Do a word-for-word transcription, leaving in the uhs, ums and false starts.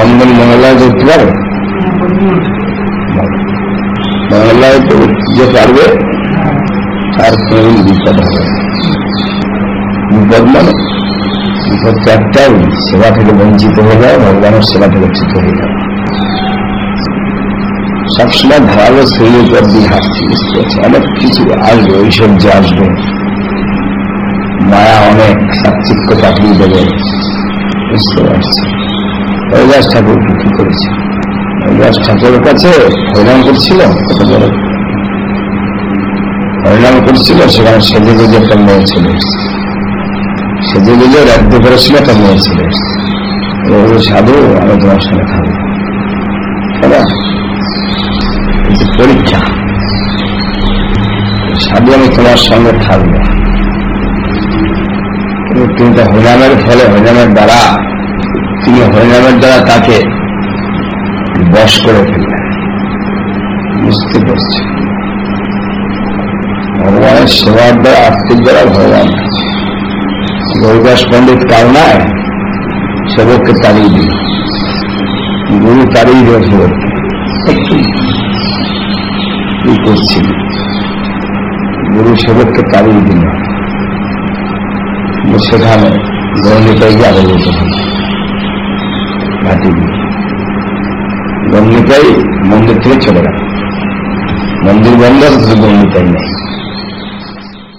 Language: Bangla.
বন্ধন মহলায় ধরতে পারে? মহলায় তো যে পারবে তার কোন বিপদ হবে। বিপদ মানে বিপদ তো একটাই, সেবা থেকে বঞ্চিত হয়ে যায়, ভগবানের সেবা থেকে চ্যুত হয়ে যায়। সবসময় ধারালো শরীর উপর দিয়ে হাসছি, বুঝতে পারছি অনেক কিছু আসবে, ঐশ্বর্য আসবে, মায়া অনেক সাচ্চিক্য পাঠিয়ে দেবে, বুঝতে পারছি। হরিদাস ঠাকুর কি করেছে? হরিদাস ঠাকুরের কাছে হরিনাম করছিল, কত বড় হরিনাম করছিল, সেখানে সেজে গুজে একটা মেয়ে ছেলে এসছে, সেজে গুজে রাজ্য করেছিল একটা মেয়ে ছেলে এসছে। সাধু আমি তোমার সঙ্গে থাকবো, পরীক্ষা, সাধু আমি তোমার সঙ্গে থাকবো, তুমি তো হরিনামের ফলে, হরিনামের দ্বারা তিনি হরিনামের দ্বারা তাকে বশ করে ফেললেন, বুঝতে পারছি। ভগবানের সেবার দ্বারা, আত্মিক দ্বারা ভগবান হরিদাস পণ্ডিত কারণায় সেবককে তাড়িয়ে দিল, গুরু তাড়িয়ে দিল সেবককে। কি করছিল? গুরু সেবককে তাড়িয়ে দিল, সেখানে গৌরীটাইকে আবির্ভূত হল ঘাটি দিয়ে। গৌরীটাই মন্দির থেকে চলে গেল, মন্দির বন্ধ, শুধু গৌরীটাই নেই।